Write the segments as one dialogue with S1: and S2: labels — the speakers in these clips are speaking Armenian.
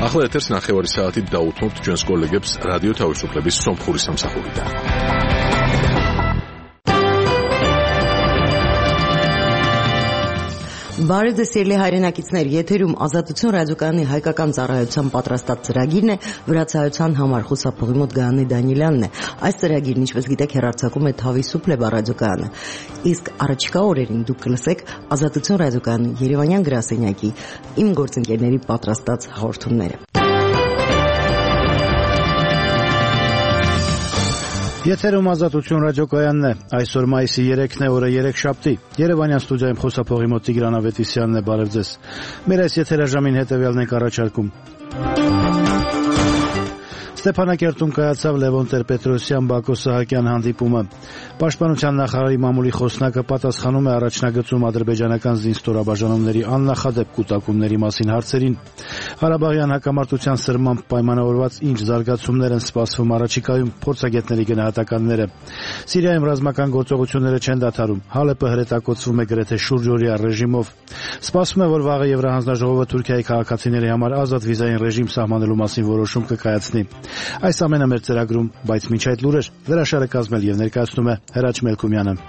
S1: ახლა ეთერს ნახევარი საათით დაუთმობთ ჩვენს კოლეგებს რადიო თავისუფლების სომხური სამსახურიდან.
S2: Բարև ձեզ սիրելի հայրենակիցներ, եթերում Ազատություն ռադիոկայանի հայկական ծառայության պատրաստած ծրագիրն է, վրացայության համար խուսափողի մոտ Գայանե Դանիելյանն է։ Այս ծրագիրն, ինչպես գիտեք, հեռարձակում է Թավիսուփլե ռադիոկայանը։ Իսկ առաջիկա օրերին դուք կլսեք Ազատություն ռադիոկայանի Երևանյան գրասենյակի իմ գործընկերների պատրաստած հաղորդումները։
S3: Եթերում Ազատություն ռադիոկայանն է, այսօր մայիսի 3-ն է, օրը 3-շաբթի, Երևանյան ստուդիայում խոսափողի մոտ Տիգրան Ավետիսյանն է, բարև ձեզ։ Մեր այս եթերաժամին հետևյալն ենք առաջարկում։ Ստեփանակերտում կայացավ Լևոն Տեր-Պետրոսյան Բակո Սահակյան հանդիպումը։ Պաշտպանության նախարարի մամուլի խոսնակը պատասխանում է առաջնագծում ադրբեջանական զինստորաբաժանումների աննախադեպ կուտակումների մասին հարցերին։ Ղարաբաղյան հակամարտության սրմամբ պայմանավորված ինչ զարգացումներ են սպասվում առաջիկայում, փորձագետների գնահատականները։ Սիրիայում ռազմական գործողությունները չեն դադարում, Հալեպը հրետակոծվում է գրեթե շուրջօրյա ռեժիմով։ Սպասվում է, որ վաղը Եվրահանձնաժողովը Թուրքիայի քաղաքացիների համար ազատ վիզային ռեժիմ սահմանելու մասին որոշում կկայացնի։ Այս ամենը մեր ծրագրում, բայց մինչ այդ լուրեր հրաշալը կազմել եւ ներկայացնում է Հրաչ Մելքումյանը։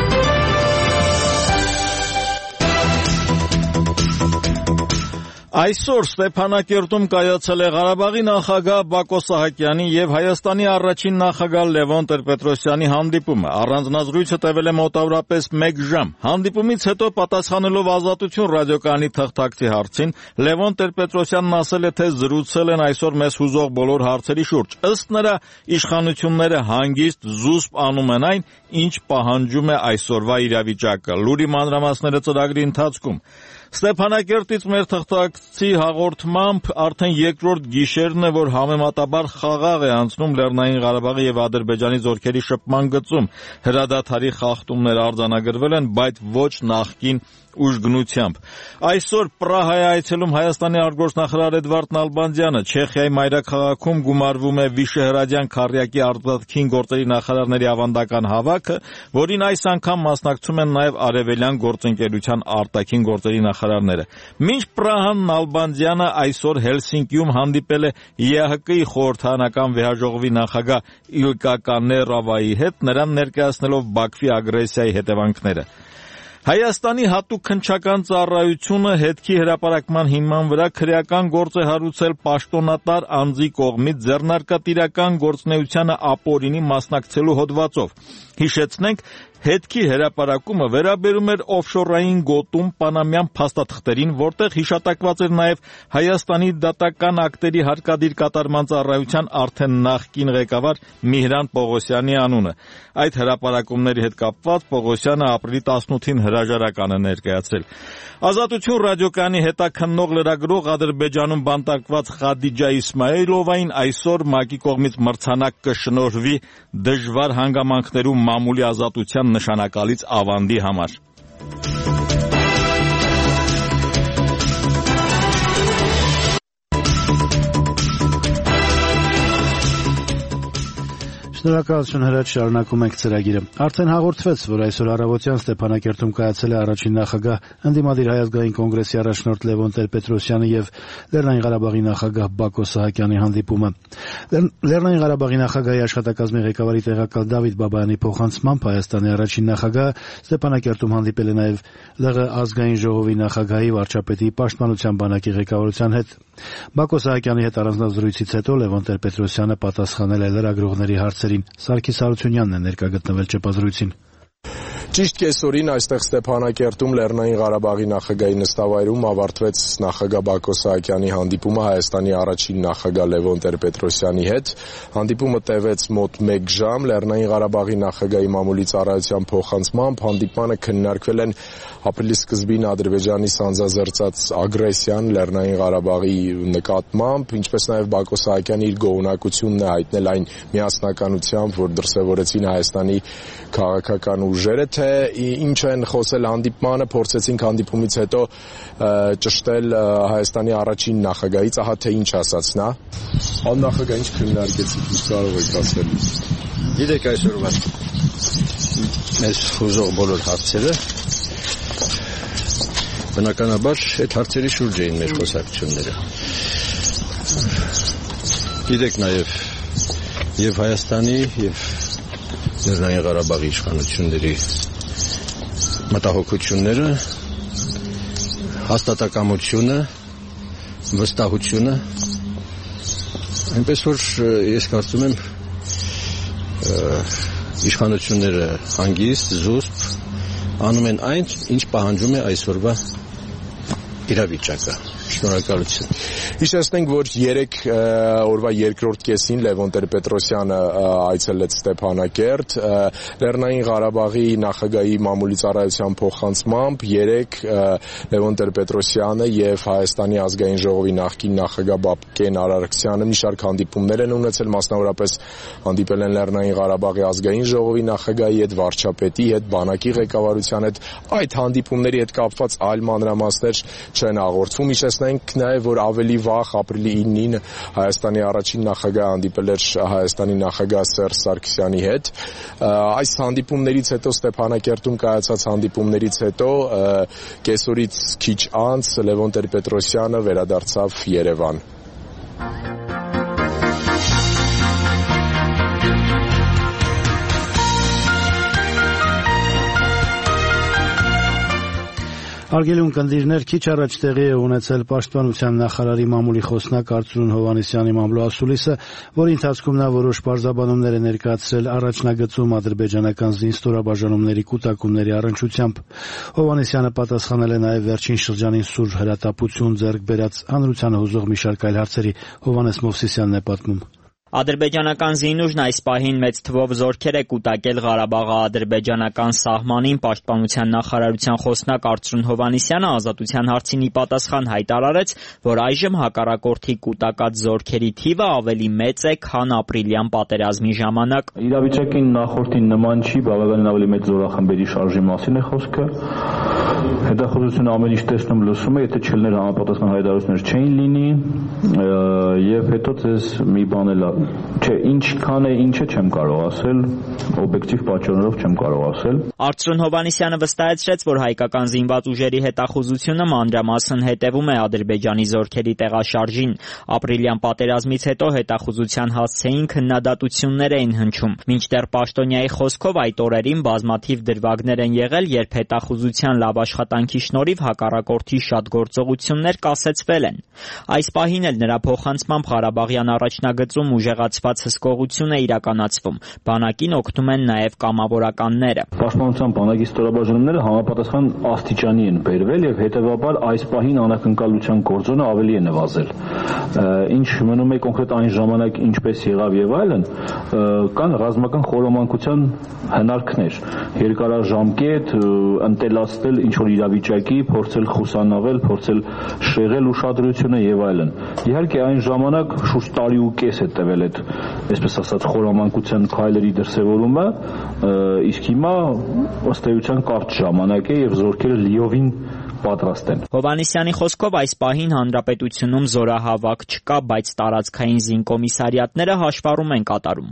S4: Այսօր Ստեփանակերտում կայացել է Ղարաբաղի նախագահ Բակո Սահակյանի եւ Հայաստանի առաջին նախագահ Լևոն Տեր-Պետրոսյանի հանդիպումը։ Առանձնազրույցը տևել է մոտավորապես 1 ժամ։ Հանդիպումից հետո պատասխանելով Ազատություն ռադիոկայանի թղթակցի հարցին, Լևոն Տեր-Պետրոսյանն ասել է, թե զրուցել են այսօր մեզ հուզող բոլոր հարցերի շուրջ։ Ըստ նրա, իշխանությունները հանգիստ զուսպ անում են այն, ինչ պահանջում է այսօրվա իրավիճակը։ Լուրի մանրամասները ծրագրի ընթացքում։ Ստեփանակերտից մեր թղթակցի հաղորդմամբ արդեն երկրորդ գիշերն է, որ համեմատաբար խաղաղ է անցնում Լեռնային Ղարաբաղի եւ Ադրբեջանի զորքերի շփման գծում։ Հրադադարի խախտումներ արձանագրվել են, բայց ոչ նախկին ուժգնությամբ։ Այսօր Պրահայի այցելում Հայաստանի արտգործնախարար Էդվարդ Նալբանդյանը Չեխիայի մայրաքաղաքում գումարվում է Վիշեհրադյան քառյակի արտաքին գործերի նախարարների ավանդական հավաքը, որին այս անգամ մասնակցում են նաև Արևելյան գործընկերության արտաքին գործերի նախարարները։ Մինչ Պրահան Նալբանդյանը այսօր Հելսինկիում հանդիպել է ԵԱՀԿ-ի խորհրդարանական վեհաժողովի նախագահ Իլկա Կաներավայի հետ, նրան ներկայացնելով Բաքվի ագրեսիայի հետևանքները։ Հայաստանի հատուկ քննչական ծառայությունը հետքի հրապարակման հիման վրա քրեական գործ է հարուցել պաշտոնատար անձի կողմից ձեռնարկատիրական գործունեությանը ապօրինի մասնակցելու հոդվածով։ Հիշեցնենք, հետքի հրապարակումը վերաբերում էր օֆշորային գոտում պանամյան փաստաթղթերին, որտեղ հիշատակված էր նաև Հայաստանի դատական ակտերի հարկադիր կատարման ծառայության արդեն նախկին ղեկավար Միհրան Պողոսյանի անունը։ Այդ հրապարակումների հետ կապված Պողոսյանը ապրիլի 18-ին հրաժարական է ներկայացրել։ Ազատություն ռադիոկայանի հետաքննող լրագրող Ադրբեջանում բանտարկված Խադիջա Իսմայիլովային այսօր ՄԱԿ-ի կողմից մրցանակ կշնորհվի դժվար հանգամանքներում մամուլի ազատության նշանակալից ավանդի համար։
S3: Շնորհակալություն Հրաչ, շարունակում ենք ծրագիրը։ Արդեն հաղորդվեց, որ այսօր առավոտյան Ստեփանակերտում կայացել է առաջին նախագահ ընդդիմադիր Հայ ազգային կոնգրեսի առաջնորդ Լևոն Տեր-Պետրոսյանի եւ Լեռնային Ղարաբաղի նախագահ Բակո Սահակյանի հանդիպումը։ Լեռնային Ղարաբաղի նախագահի աշխատակազմի ղեկավարի տեղակալ Դավիթ Բաբայանի փոխանցմամբ Հայաստանի առաջին նախագահը Ստեփանակերտում հանդիպել է նաեւ ԼՂ ազգային ժողովի նախագահի վարչապետի պաշտպանության բանակի ղեկավարության հետ։ Բակո Սահակյանի հետ առանձնազրույցից հետո Լևոն Տեր-Պետրոսյանը պատասխանել է լրագրողների հարցերին։ Սարգիս Հարությունյանն է ներկա գտնվել ճեպազրույցին։
S5: Ճիշտ կեսօրին այստեղ Ստեփանակերտում Լեռնային Ղարաբաղի նախագահի նստավայրում ավարտվեց նախագահ Բակո Սահակյանի հանդիպումը Հայաստանի առաջին նախագահ Լևոն Տեր-Պետրոսյանի հետ։ Հանդիպումը տևեց մոտ 1 ժամ։ Լեռնային Ղարաբաղի նախագահի մամուլի ծառայության փոխանցմամբ հանդիպմանը քննարկվել են ապրիլի սկզբին Ադրբեջանի սանձազերծած ագրեսիան Լեռնային Ղարաբաղի նկատմամբ, ինչպես նաև Բակո Սահակյանը իր գոհունակությունն է հայտնել այն միասնականությամբ, որ դրսևորեցին Հայաստանի քաղաքական ուժերը, թե ինչ են խոսել հանդիպմանը, փորձեցինք հանդիպումից հետո ճշտել Հայաստանի առաջին նախագահից, ահա թե ինչ ասաց նա։ Աննախագահ ինչ քննարկեցիք, ինչ կարող եք ասել։
S6: Գիտեք այսօրվա մեզ հուզող բոլոր հարցերը բնականաբար այդ հարցերի շուրջ էին մեր խոսակցությունները։ Գիտեք նաև եւ Հայաստանի եւ Լեռնային Ղարաբաղի իշխանությունների մտահոգությունները, հաստատակամությունը, վստահությունը, այնպես որ ես կարծում եմ իշխանությունները հանգիստ, զուսպ անում են այն, ինչ պահանջում է այսօրվա իրավիճակը։ Շնորհակալություն։
S5: Հիշեցնենք, որ 3 օրվա երկրորդ կեսին Լևոն Տեր-Պետրոսյանը այցելեց Ստեփանակերտ, Լեռնային Ղարաբաղի նախագահի մամուլի ծառայության փոխանցմամբ 3 Լևոն Տեր-Պետրոսյանը եւ Հայաստանի ազգային ժողովի նախկին նախագահ Բաբկեն Արարքցյանը մի շարք հանդիպումներ են ունեցել, մասնավորապես հանդիպել են Լեռնային Ղարաբաղի ազգային ժողովի նախագահի հետ, վարչապետի հետ, բանակի ղեկավարության հետ, այդ հանդիպումների հետ կապված այլ մանրամասներ չեն հաղորդվում։ Հիշեցնենք նաև, որ ավելի վաղ ապրիլի 9-ին Հայաստանի առաջին նախագահը հանդիպել էր Հայաստանի նախագահ Սերժ Սարգսյանի հետ։ Այս հանդիպումներից հետո Ստեփանակերտում կայացած հանդիպումներից հետո կեսօրից քիչ անց Լևոն Տեր-Պետրոսյանը վերադարձավ Երևան։
S3: Արգելուն կնդիրներ քիչ առաջ տեղի է ունեցել Պաշտպանության նախարարի մամուլի խոսնակ Արծրուն Հովհաննիսյանի մամլոասուլիսը, որի ընթացքում նա որոշ պարզաբանումներ է ներկայացրել առաջնագծում ադրբեջանական զինստորաբաժանումների կուտակումների առնչությամբ։ Հովհաննիսյանը պատասխանել է նաև վերջին շրջանին սուր հրատապություն ձեռք բերած հանրությանը հուզող մի շարք այլ հարցերի։ Հովհաննես Մովսիսյանն է պատմում։
S7: Ադրբեջանական զինուժն այս պահին մեծ թվով զորքեր է կուտակել Ղարաբաղի-ադրբեջանական սահմանին։ Պաշտպանության նախարարության խոսնակ Արծրուն Հովհաննիսյանը Ազատության հարցին ի պատասխան հայտարարեց, որ այժմ հակառակորդի կուտակած զորքերի թիվը ավելի մեծ է, քան ապրիլյան պատերազմի ժամանակ։
S8: Իրավիճակին նախորդին նման չի, բավականին ավելի մեծ զորախմբերի շարժի մասին է խոսքը։ Հետախուզությունը ամեն ինչ տեսնում լսում է, եթե չլներ համապատասխան հայտարարություններ չէին լինի, եւ հետո ձեզ մի բան էլ չէ, ինչքան է, ինչը չեմ կարող ասել, օբյեկտիվ պատճառներով չեմ կարող ասել։
S7: Արծրուն Հովհաննիսյանը վստահեցրեց, որ հայկական զինված ուժերի հետախուզությունը մանրամասն հետևում է Ադրբեջանի զորքերի տեղաշարժին։ Ապրիլյան պատերազմից հետո հետախուզության հասցեին քննադատություններ էին հնչում։ Մինչդեռ Պաշտոնյայի խոսքով այդ օրերին բազմաթիվ դրվագներ են եղել, երբ հետախուզության լավ աշխատանքի շնորհիվ հակառակորդի շատ գործողություններ կասեցվել են։ Այս պահին էլ նրա փոխանցմամբ Ղարաբաղյան առաջնագծում ուժեղացված հսկողություն է իրականացվում։ Բանակին օգնում են նաև կամավորականները։
S8: Պաշտպանության բանակի ստորաբաժանումները համապատասխան աստիճանի են բերվել եւ հետեւաբար այս պահին անակնկալության գործոնը ավելի է նվազել։ Ինչ մնում է կոնկրետ այն ժամանակ ինչպես եղավ եւ այլն, կան ռազմական խորամանկության հնարքներ, երկարաժամկետ ընտելացնել ինչ որ իրավիճակի, փորձել խուսանավել, փորձել շեղել ուշադրությունը եւ այլն։ Իհարկե այն ժամանակ շուրջ տարի ու կես է տևել այդ, այսպես ասած, խորամանկության քայլերի դրսևորումը, իսկ հիմա ըստ էության կարճ ժամանակ է եւ զորքերը լիովին պատրաստ են։
S7: Հովհաննիսյանի խոսքով այս պահին հանրապետությունում զորահավաք չկա, բայց տարածքային զինկոմիսարիատները հաշվառում են կատարում։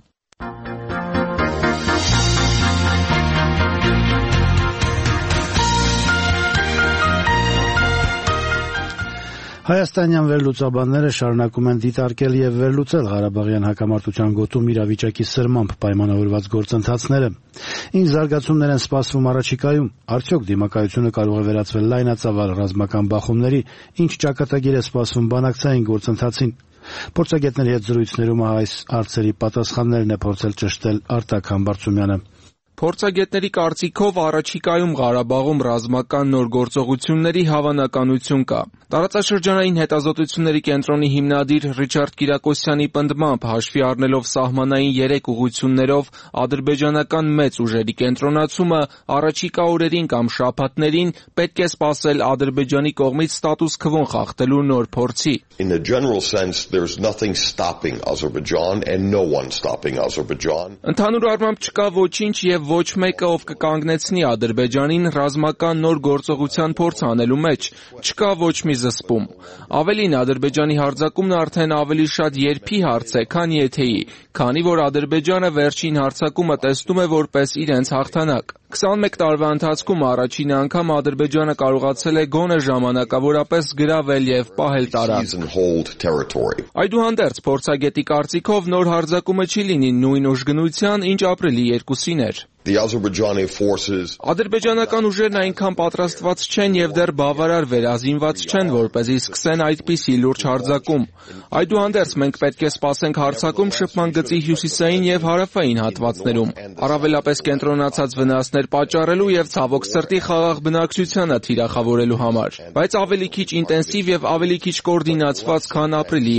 S3: Հայաստանյան վերլուծաբանները շարունակում են դիտարկել եւ վերլուծել Ղարաբաղյան հակամարտության գոտում իրավիճակի սրմամբ պայմանավորված գործընթացները։ Ինչ զարգացումներ են սպասվում առաջիկայում, արդյոք դիմակայությունը կարող է վերածվել լայնածավալ ռազմական բախումների, ինչ ճակատագիր է սպասվում բանակցային գործընթացին։ Փորձագետների հետ զրույցներում այս հարցերի պատասխաններն է փորձել ճշտել Արտակ Համբարձումյանը։
S9: Փորձագետների կարծիքով առաջիկայում Ղարաբաղում ռազմական նոր գործողությունների հավանականություն կա։ Տարածաշրջանային հետազոտությունների կենտրոնի հիմնադիր Ռիչարդ Կիրակոսյանի պնդմամբ հաշվի առնելով սահմանային 3 ուղղություններով ադրբեջանական մեծ ուժերի կենտրոնացումը առաջիկա օրերին կամ շաբաթներին պետք է սպասել Ադրբեջանի կողմից ստատուս քվոն խախտելու նոր փորձի։
S10: In the general sense there's nothing stopping Azerbaijan and no one stopping Azerbaijan.
S9: Ընդհանուր առմամբ չկա ոչինչ եւ ոչ մեկը, ով կկանգնեցնի Ադրբեջանին ռազմական նոր գործողության փորձ անելու մեջ, չկա ոչ մի զսպում։ Ավելին, Ադրբեջանի հարձակումն արդեն ավելի շատ երբի հարց է, քան եթեի, քանի որ Ադրբեջանը վերջին հարձակումը տեսնում է որպես իրենց հաղթանակ։ 21 տարվա ընթացքում առաջին անգամ Ադրբեջանը կարողացել է գոնե ժամանակավորապես գրավել եւ պահել տարածք։ Այդուհանդերձ փորձագետի կարծիքով նոր հարձակումը չի լինի նույն ուժգնության, ինչ ապրիլի 2-ին էր։ Ադրբեջանական ուժերն այնքան պատրաստված չեն եւ դեռ բավարար վերազինված չեն, որպեսզի սկսեն այդպիսի լուրջ հարձակում։ Այդուհանդերձ մենք պետք է սպասենք հարձակում շփման գծի հյուսիսային եւ հարավային հատվածներում, առավելապես կենտրոնացած վնասներ պատճառելու եւ ցավոք սրտի խաղաղ բնակչությանը թիրախավորելու համար, բայց ավելի քիչ ինտենսիվ եւ ավելի քիչ կոորդինացված, քան ապրիլի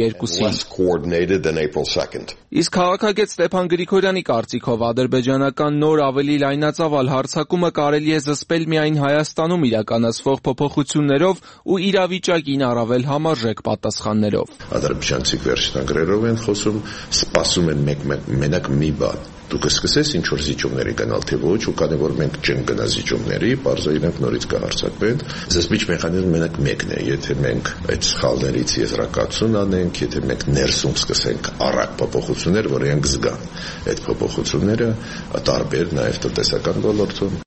S9: 2-ին։ Իսկ քաղաքագետ Ստեփան Գրիգորյանի կարծիքով ադրբեջանական նոր ավելի լայնածավալ հարձակումը կարելի է զսպել միայն Հայաստանում իրականացվող փոփոխություններով ու իրավիճակին առավել համարժեք պատասխաններով։
S11: Ադրբեջանցիք վերջնագրերով են խոսում, սպասում են մենակ մի բան։ Դուք սկսես ինչ-որ զիջումների գնալ, թե ոչ, ու քանի որ մենք չենք գնա զիջումների, պարզը իրենք նորից կհարձակվեն։ Զսպիչ մեխանիզմը մենակ մեկն է, եթե մենք այդ սխալներից եզրակացություն անենք, եթե մենք ներսում սկսենք առակ փոփոխություններ, որ իրենք զգան այդ փոփոխությունները տարբեր նաև տնտեսական ոլորտում։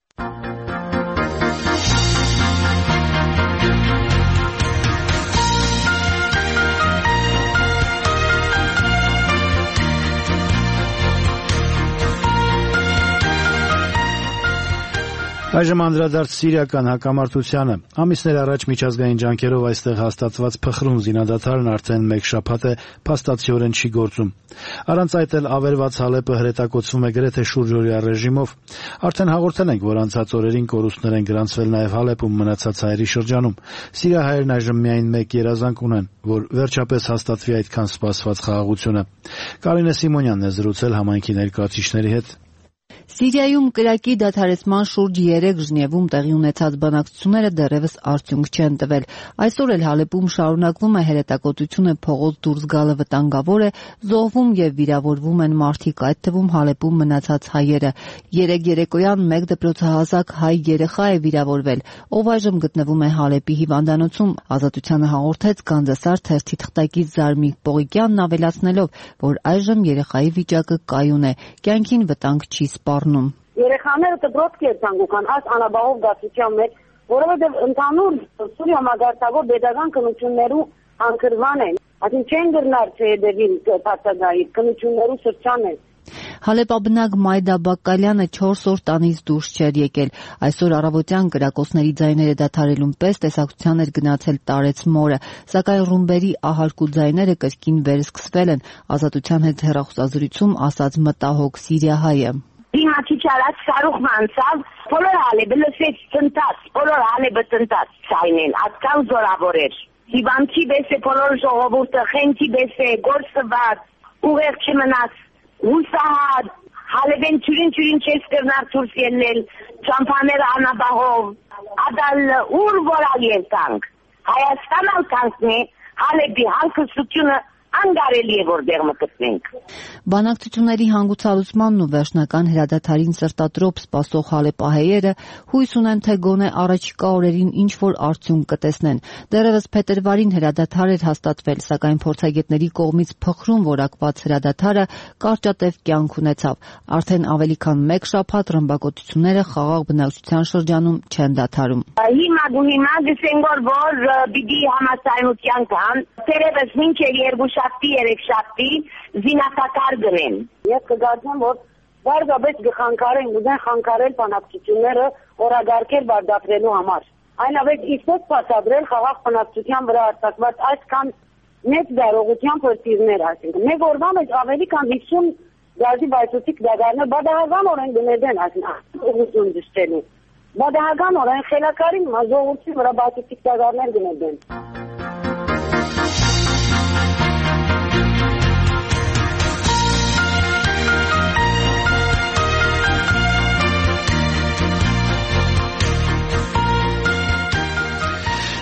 S3: Այժմ անդրադարձ սիրիական հակամարտությանը։ Ամիսներ առաջ միջազգային ջանքերով այստեղ հաստատված փխրուն զինադադարն արդեն մեկ շաբաթ է փաստացիորեն չի գործում։ Առանց այդ էլ ավերված Հալեպը հրետակոծվում է գրեթե շուրջօրյա ռեժիմով։ Արդեն հաղորդել ենք, որ անցած օրերին կորուստներ են գրանցվել նաև Հալեպում մնացած հայերի շրջանում։ Սիրիահայերն այժմ միայն մեկ երազանք ունեն, որ վերջապես հաստատվի այդքան սպասված խաղաղությունը։ Կարինե Սիմոնյանն է զրուցել համայնքի ներկայացուցիչների հետ։
S12: Սիրիայում կրակի դադարեցման շուրջ 3 Ժնևում տեղի ունեցած բանակցությունները դեռևս արդյունք չեն տվել։ Այսօր էլ Հալեպում շարունակվում է հրետակոծությունը, փողոց դուրս գալը վտանգավոր է, զոհվում եւ վիրավորվում են մարդիկ, այդ թվում Հալեպում մնացած հայերը։ Երեկոյան 1 դպրոցահասակ հայ երեխա է վիրավորվել, ով այժմ գտնվում է Հալեպի հիվանդանոցում։ Ազատությանը հաղորդեց Գանձասար թերթի թղթակից Զարմիկ Պողիկյանն, ավելացնելով, որ այժմ երեխայի վիճակը կայուն է, կյանքին վտանգ չի սպառնում։
S13: Երեխաները դպրոց կերտան գուքան այս անաբաղով դասության մեջ, որովհետև ընդհանուր Սուրիա մագարտավոր pedagogan քննություններու անկրվան են։ Այսինքն չեն գրնար չհետևին բացակայի քննություններու շրջան է։
S12: Հալեպաբնակ Մայդա Բակալյանը 4 օր տանից դուրս չէր եկել։ Այսօր առավոտյան կրակոցների ձայները դադարելուն պես տեսակցության էր գնացել տարեց մորը, սակայն ռումբերի ահարկ ու ձայները կրկին վերսկսվել են, Ազատության հետ հեռախոսազրույցում ասաց մտահոգ սիրիահայը։
S13: Հիմա քիչ առաջ Սարուխ մանցավ, բոլոր Հալեպը լսեց տնտած, բոլոր Հալեպը տնտած ցայնեն, ածկան զորավոր էր։ Հիվանդի պես է բոլոր ժողովուրդը, խենքի պես է, գործված, ուղեղ չմնաց, հուսահատ, Հալեպեն չուրին չես կրնար դուրս ելնել, ճամփաները անաբահով, ադալ ուր որալ ելտանք, Հայաստան ալկանքն է, Հալեպի հալքսությունը անգարելի է որտեղ մտցնենք։
S12: Բանակցությունների հանգուցալուծմանն ու վերջնական հրադադարին սրտատրոփ սպասող հալեպահայերը հույս ունեն, թե գոնե առաջիկա օրերին ինչ-որ արդյունք կտեսնեն։ Դեռևս փետրվարին հրադադար էր հաստատվել, սակայն փորձագետների կողմից փխրուն որակված հրադադարը կարճատև կյանք ունեցավ։ Արդեն ավելի քան 1 շաբաթ ռմբակոծությունները խաղաղ բնակչության շրջանում չեն դադարում։
S13: Հիմա դիսենգոր որ պիտի համաձայնության կան, դեռևս մինչև 2 շաբթի, 3 շաբթի զինատակար գնեն։ Ես կգործեմ, որ բարձրապես գխանկարեն, ուզեն խանկարել բանակցությունները օրագարկել բարդապրելու համար։ Այնավետ իսկոց բացադրել խաղաղ բնակչության վրա արտակված այսքան մեծ դարողության փորձիվներ, այսինքն մեկ օրվա մեջ ավելի քան 50 գազի բայցուցիկ դագարներ բադահական օրեն գնեդեն, այսինքն ուղղություն դստելու։ Բադահական օրեն խելակարին մազողություն վրա բայցուցիկ դագարներ գնեդեն։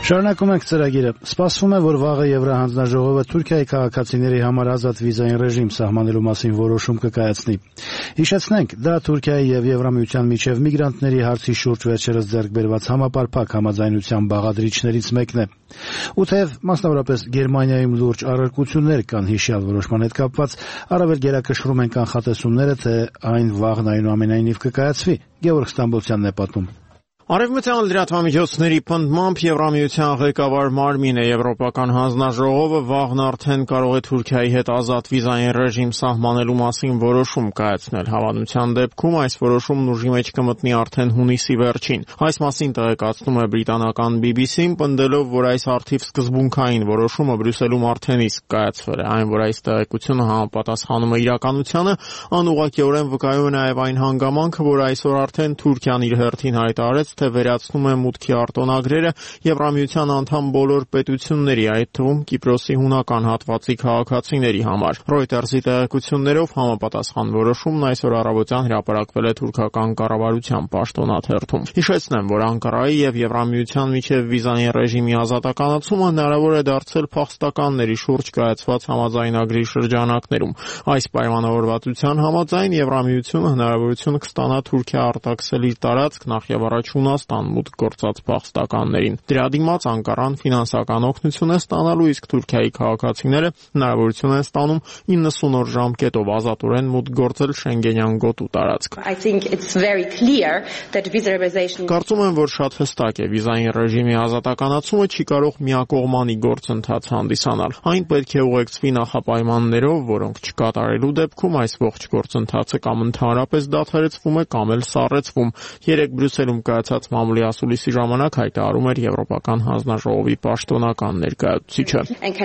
S3: Շարունակում ենք ծրագիրը։ Սպասվում է, որ վաղը Եվրահանձնաժողովը Թուրքիայի քաղաքացիների համար ազատ վիզային ռեժիմ սահմանելու մասին որոշում կկայացնի։ Հիշեցնենք, դա Թուրքիայի եւ Եվրամիության միջև միգրանտների հարցի շուրջ վերջերս ձեռք բերված համապարփակ համաձայնության բաղադրիչներից մեկն է։ Ու թեև մասնավորապես Գերմանիայում լուրջ առարկություններ կան հիշյալ որոշման հետ կապված, առավել գերակշռում են կանխատեսումները, թե այն վաղն այնուամենայնիվ կկայացվի։ Գևորգ Ստամբոլցյանն է պատմում։
S14: Արևմտյան լրատվամիջոցների պնդմամբ Եվրամիության ղեկավար մարմինը Եվրոպական հանձնաժողովը վաղն արդեն կարող է Թուրքիայի հետ ազատ վիզային ռեժիմ սահմանելու մասին որոշում կայացնել։ Հավանության դեպքում այս որոշումն ուժի մեջ կմտնի արդեն հունիսի վերջին։ Այս մասին տեղեկացնում է բրիտանական BBC-ն, պնդելով, որ այս արդիվ սկզբունքային որոշումը Բրյուսելում արդեն իսկ կայացվել է։ Այն, որ այս տեղեկությունը համապատասխանում է իրականությանը, անուղղակիորեն վկայում է նաև այն հանգամանքը, որ այսօր արդեն Թուրքիան իր հերթին հայտարարեց, թե վերացնում է մուտքի արտոնագրերը Եվրամիության անդամ բոլոր պետությունների, այդ թվում Կիպրոսի հունական հատվածի քաղաքացիների համար։ Reuters-ի տեղեկություններով համապատասխան որոշումն այսօր առավոտյան հրապարակվել է թուրքական կառավարության պաշտոնաթերթում։ Հիշեցնեմ, որ Անկարայի եւ Եվրամիության միջև վիզային ռեժիմի ազատականացումը հնարավոր է դարձել փախստականների շուրջ կայացված համաձայնագրի շրջանակներում։ Այս պայմանավորվածության համաձայն Եվրամիությունը հնարավորություն կստանա Թուրքիա արտաքսել իր տարածք նախ եւ առաջ Հունաստան մուտք գործած փախստականներին։ Դրա դիմաց Անկարան ֆինանսական օգնություն է ստանալու, իսկ Թուրքիայի քաղաքացիները հնարավորություն են ստանում 90 օր ժամկետով ազատորեն մուտք գործել Շենգենյան գոտու տարածք։ Կարծում եմ, որ շատ հստակ է, վիզային ռեժիմի ազատականացումը չի կարող միակողմանի գործընթաց հանդիսանալ։ Այն պետք է ուղեկցվի նախապայմաններով, որոնք չկատարելու դեպքում այս ողջ գործընթացը կամ ընդհանրապես դադարեցվում է, կամ էլ սառեցվում։ Երեկ Բրյուսելում կայացած մամուլի ասուլիսի ժամանակ հայտարարում էր Եվրոպական հանձնաժողովի պաշտոնական ներկայացուցիչը։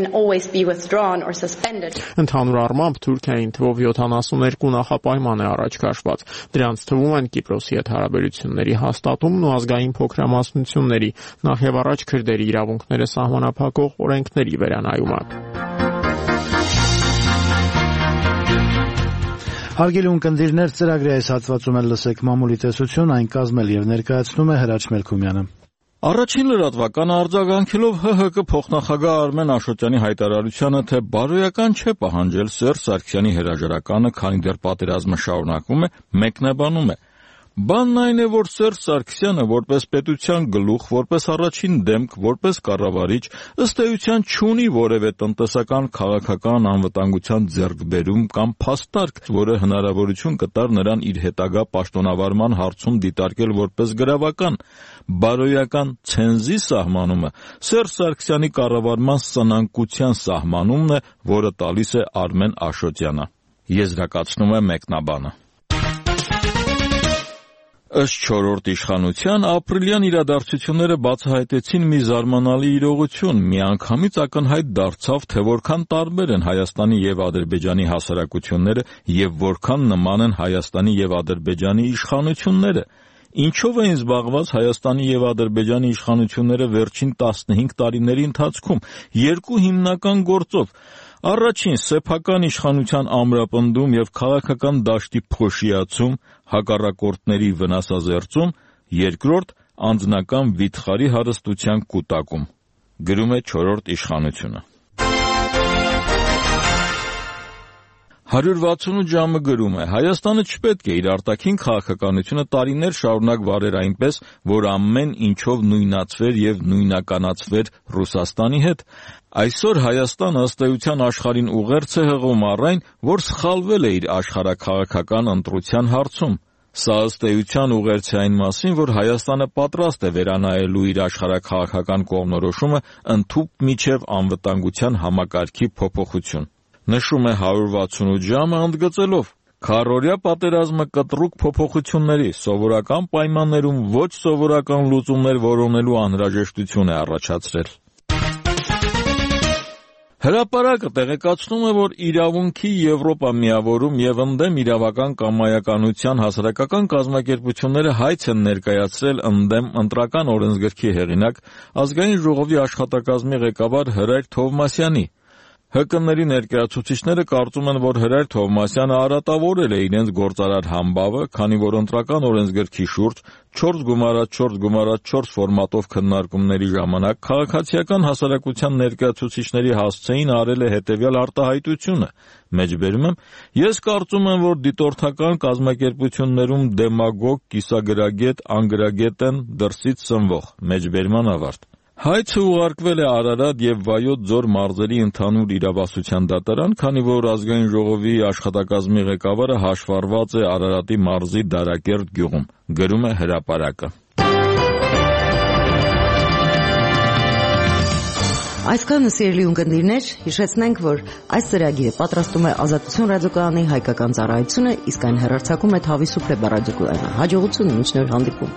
S14: Ընդհանուր առմամբ Թուրքիային թվով 72 նախապայման է առաջ քաշված։ Դրանց թվում են Կիպրոսի հետ հարաբերությունների հաստատումն ու ազգային փոքրամասնությունների, նախ եւ առաջ քրդերի իրավունքները սահմանափակող օրենքների վերանայումը։
S3: Հարգելի ունկնդիրներ, ծրագրի այս հատվածում էլ լսեք մամուլի տեսություն, այն կազմել եւ ներկայացնում է Հրաչ Մելքումյանը։
S4: Առաջին լրատվականը արձագանքելով ՀՀԿ փոխնախագահ Արմեն Աշոտյանի հայտարարությանը, թե բարոյական չէ պահանջել Սերժ Սարգսյանի հրաժարականը, քանի դեռ պատերազմը շարունակվում է, մեկնաբանում է. Բանն այն է, որ Սերժ Սարգսյանը որպես պետության գլուխ, որպես առաջին դեմք, որպես կառավարիչ, ըստ էության չունի որևէ տնտեսական, քաղաքական անվտանգության ձեռքբերում կամ փաստարկ, որը հնարավորություն կտար նրան իր հետագա պաշտոնավարման հարցում դիտարկել որպես գրավական։ Բարոյական ցենզի սահմանումը Սերժ Սարգսյանի կառավարման սնանկության սահմանումն է, որը տալիս է Արմեն Աշոտյանը։ Եզրակացնում է մեկնաբանը։ Ըստ չորրորդ իշխանության, ապրիլյան իրադարձությունները բացահայտեցին մի զարմանալի իրողություն։ Միանգամից ակնհայտ դարձավ, թե որքան տարբեր են Հայաստանի եւ Ադրբեջանի հասարակությունները եւ որքան նման են Հայաստանի եւ Ադրբեջանի իշխանությունները։ Ինչով էին զբաղված Հայաստանի եւ Ադրբեջանի իշխանությունները վերջին 15 տարիների ընթացքում։ Երկու հիմնական գործով։ Առաջին սեփական իշխանության ամրապնդում եւ քաղաքական դաշտի փոշիացում, հակառակորդների վնասազերծում, երկրորդ անձնական վիթխարի հարստության կուտակում։ Գրում է չորրորդ իշխանությունը։ 168 ժամը գրում է. Հայաստանը չպետք է իր արտաքին քաղաքականությունը տարիներ շարունակ վարեր այնպես, որ ամեն ինչով նույնացվեր եւ նույնականացվեր Ռուսաստանի հետ։ Այսօր Հայաստանը ըստ էության աշխարհին ուղերձ է հղում առ այն, որ սխալվել է իր աշխարհաքաղաքական ընտրության հարցում։ Սա ըստ էության ուղերձ է այն մասին, որ Հայաստանը պատրաստ է վերանայելու իր աշխարհաքաղաքական կողմնորոշումը ընդհուպ միջև անվտանգության համակարգի փոփոխություն։ Նշում է 168 ժամը ընդգծելով. Քառօրյա պատերազմը կտրուկ փոփոխությունների, սովորական պայմաններում ոչ սովորական լուծումներ որոնելու անհրաժեշտություն է առաջացրել։ Հրապարակը տեղեկացնում է, որ իրավունքի Եվրոպա միավորում եւ ընդդեմ իրավական կամայականության հասարակական կազմակերպությունները հայց են ներկայացրել ընդդեմ ընտրական օրենսգրքի հեղինակ ազգային ժողովի աշխատակազմի ղեկավար Հրայր Թովմասյանի։ ՀԿ-ների ներկայացուցիչները կարծում են, որ Հրայր Թովմասյանը արատավորել է իրենց գործարար համբավը, քանի որ ընտրական օրենսգրքի շուրջ 4x4x4 ֆորմատով քննարկումների ժամանակ քաղաքացիական հասարակության ներկայացուցիչների հասցեին արել է հետևյալ արտահայտությունը. մեջբերում եմ, ես կարծում եմ, որ դիտորդական կազմակերպություններում դեմագոգ, կիսագրագետ, անգրագետ են դրսից սնվող, մեջբերման ավարտ։ Հայցը ուղարկվել է Արարատ եւ Վայոց ձոր մարզերի ընդհանուր իրավասության դատարան, քանի որ ազգային ժողովի աշխատակազմի ղեկավարը հաշվառված է Արարատի մարզի Դարակերտ գյուղում, գրում է Հրապարակը։
S2: Այսքանը սիրելի ունկնդիրներ, հիշեցնենք, որ այս ծրագիրը պատրաստում է Ազատություն ռադիոկայանի հայկական ծառայությունը, իսկ այն հեռարձակում է Թավիսուփլե ռադիոկայանը։ Հաջողություն, մինչ նոր հանդիպում։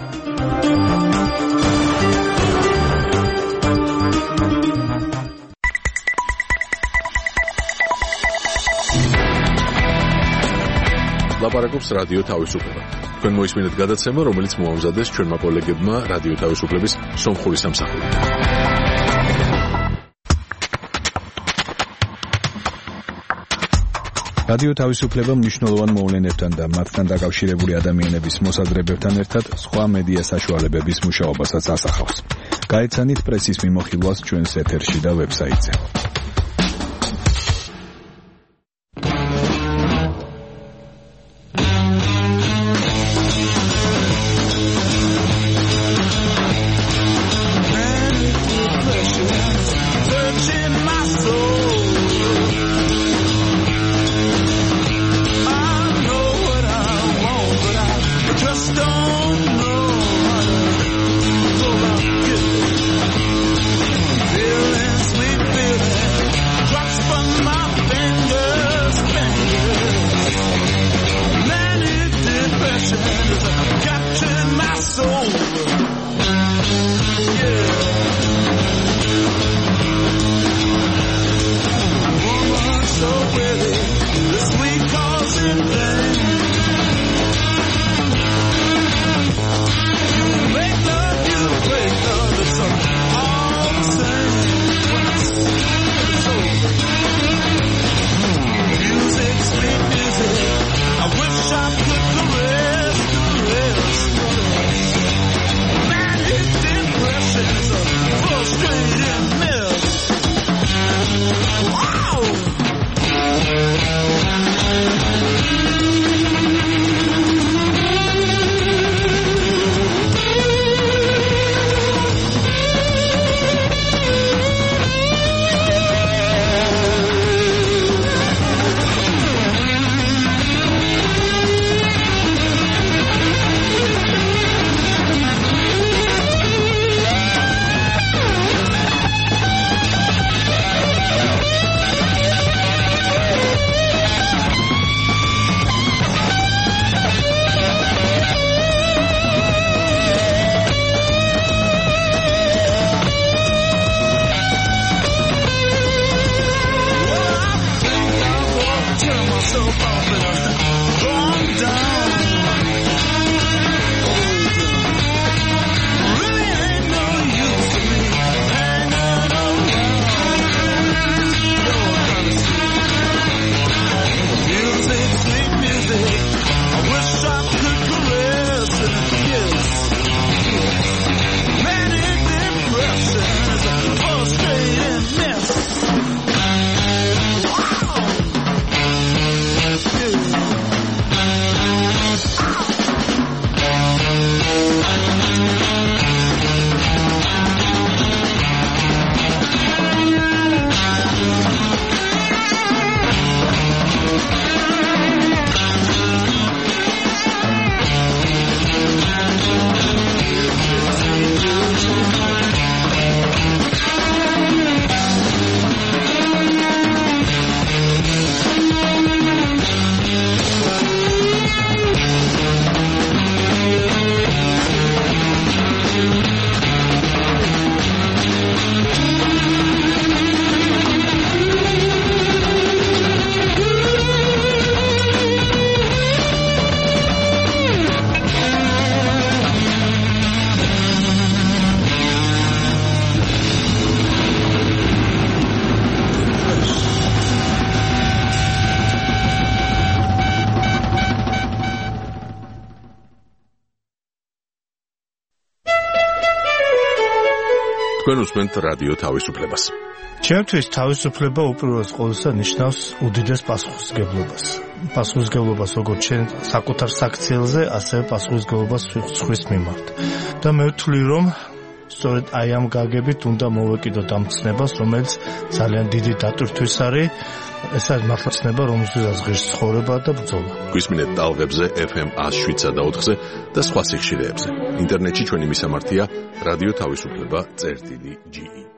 S1: Լապարակոպս ռադիո Թավիսուփլե։ Քննոյս մինետ գադացեմը, რომელიც մոհամզադես չորմա կոլեգեդմա ռադիո Թավիսուփլեբիս Սոմխորիս ամսախորի։
S15: Ռադիո Թավիսուփլեբը միշնոլովան մոլեն էտանդա մատտանդակავშირե բուրի ադամիենեբիս մոսադրեբերտան երթատ սխուա մեդիա սաշուալեբեբիս մուշաոբասած ասախავს։ Գայցանիտ պրեսիս միմոխիլված չուն սեթերշիդա վեբսայցը։
S16: Feeling sweet feeling
S1: თქვენ უსმენთ რადიო თავისუფლებას.
S16: ჩემთვის თავისუფლება უპირველეს ყოვლისა ნიშნავს უდიდეს პასუხისმგებლობას. პასუხისმგებლობას როგორც ჩვენ საკუთარ საქციელზე, ასევე პასუხისმგებლობას სხვის მიმართ. და მე ვთვლი, რომ სწორედ აი ამ გაგებით უნდა მოვეკიდოთ ამ ცნებას, რომელიც ძალიან დიდი დატვირთვის არის. ეს არის მართლა ცნება, რომელსაც ღირს ცხოვრება და ბრძოლა.
S1: გვისმინეთ ტალღებზე FM 107.4-ზე და სხვა სიხშირეებზე. ინტერნეტში ჩვენი მისამართია რადიო თავისუფლება.ge